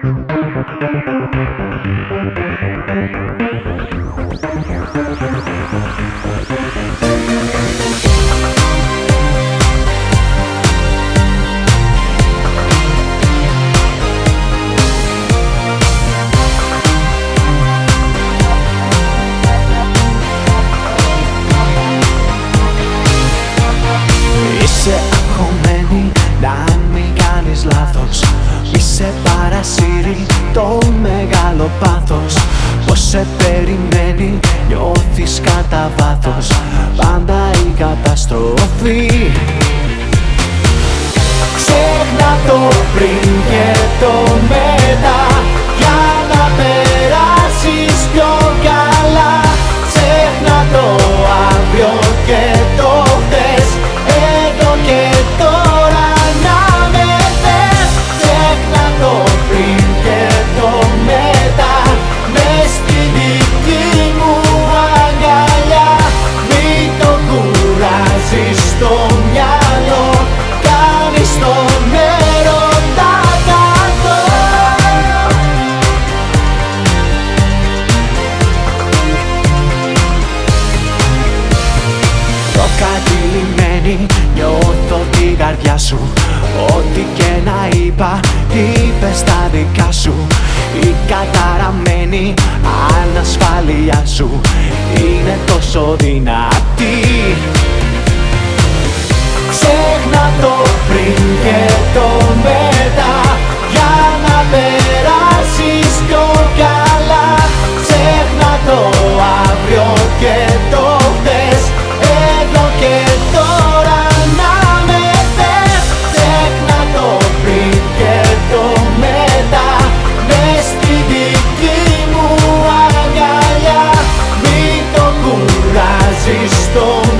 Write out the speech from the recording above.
Είσαι αγχωμένη να μην κάνεις λάθος. Μη σε παρασύρει το μεγάλο πάθος. Πως σε περιμένει νιώθεις κατά βάθος. Πάντα η καταστροφή. Ξέχνα το πριν και το μετά, για να περάσεις πιο καλά. Ξέχνα το αύριο και το χθες, εδώ και τώρα να με θες. Ξέχνα το πριν και το μετά, μες στη δική μου αγκαλιά. Μην το κουράζεις στο μυαλό, κάνεις τον έρωτα κακό. Προκατηλημένη νιώθω την καρδιά σου. Ό,τι και να είπα, είπες τα δικά σου. Η καταραμένη ανασφάλεια σου είναι τόσο δυνατή. Ξέχνα το πριν και το μετά, για να περάσεις πιο καλά. Ξέχνα το αύριο και το χθες, εδώ και τώρα να με θες. Ξέχνα το πριν και το μετά, μες στη δική μου αγκαλιά. Μην το κουράζεις στο